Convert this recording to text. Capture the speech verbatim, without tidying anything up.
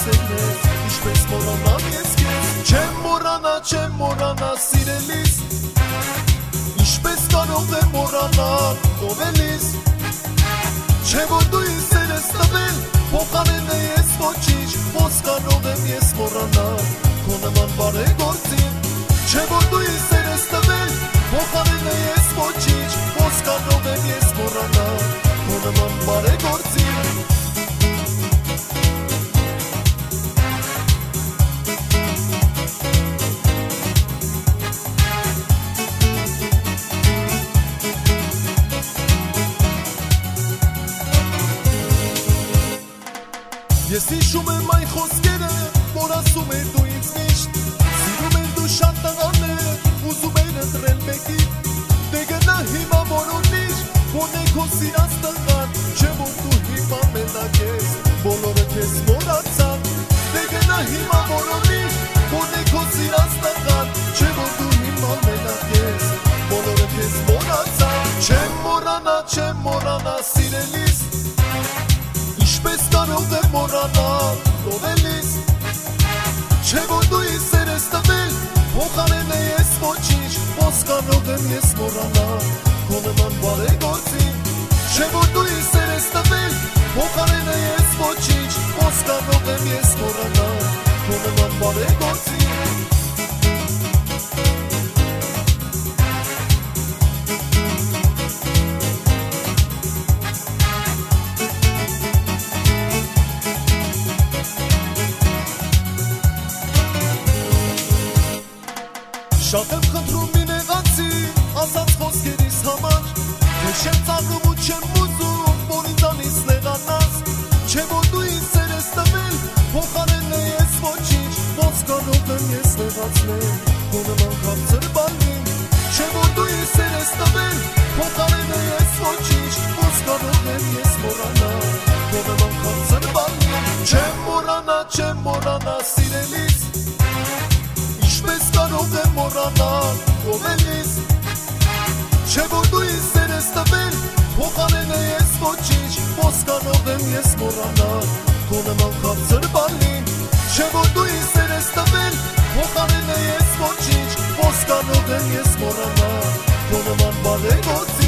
ասել ես, ինչպես մոռանամ ես քեզ, չեմ մոռանա, չեմ մոռանա սիրելիս, ինչպես կարող եմ մոռանալ ովելիս, չէ որ դու ինձ սեր ես տվել, փոխարեն ես ոչինչ, ոնց կարող եմ ես մոռանալ քո նման բարեգործին, չէ որ դու ինձ սեր ես տվել, փոխարեն ես ոչինչ, ոնց կարող եմ ես մոռանալ քո նման բարեգործին։ Ես հիշում եմ այն խոսքերը, որ ասում էր դու ինձ միշտ, սիրում էր դու շատ տղաներ, ուզում էր ընտրել մեկի, դե գնա հիմա որոնիր, ո՞րն է քո սիրած տղան, չէ որ դու հիմա մենակ ես, բոլորը քեզ մոռացան, դե գնա հիմա որոնիր, ո՞րն է քո սիրած տղան, չէ որ դու հիմա մենակ ես, բոլորը քեզ մոռացան, չեմ մոռանա, չեմ մոռանա սիրելիս, ինչպես կարող եմ մոռանալ ովելիս, չէ որ դու ինձ սեր ես տվել, փոխարեն ես ոչինչ, ոնց կարող եմ ես մոռանալ քո նման բարեգործին, չէ որ դու ինձ սեր ես տվել, փոխարեն ես ոչինչ, ոնց կարող եմ ես մոռանալ քո նման բարեգործին։ Շատ եմ խնդրում մի նեղացի, ասած խոսքերիս համար, թե չեմ ծաղում ու չեմ ուզում, որ ինձանից նեղանաս, չէ որ դու ինձ սեր ես տվել, փոխարեն ես ոչինչ, ոնց կարող եմ ես նեղացնել քո նման քաղցր բալին, չէ որ դու ինձ սեր ես տվել, փոխարեն ես ոչինչ, ոնց կարող եմ ես մոռանալ քո նման քաղցր բալին, չեմ մոռանա, չեմ մոռանա սիրելիս, ինչպես կարող եմ մոռանալ ովելիս, չէ որ դու ինձ սեր ես տվել, փոխարեն ես ոչինչ, ոնց կարող եմ ես մոռանալ քո նման քաղցր բալին, չէ որ դու ինձ սեր ես տվել, փոխարեն ես ոչինչ, ոնց կարող եմ ես մոռանալ քո նման բարեգործին։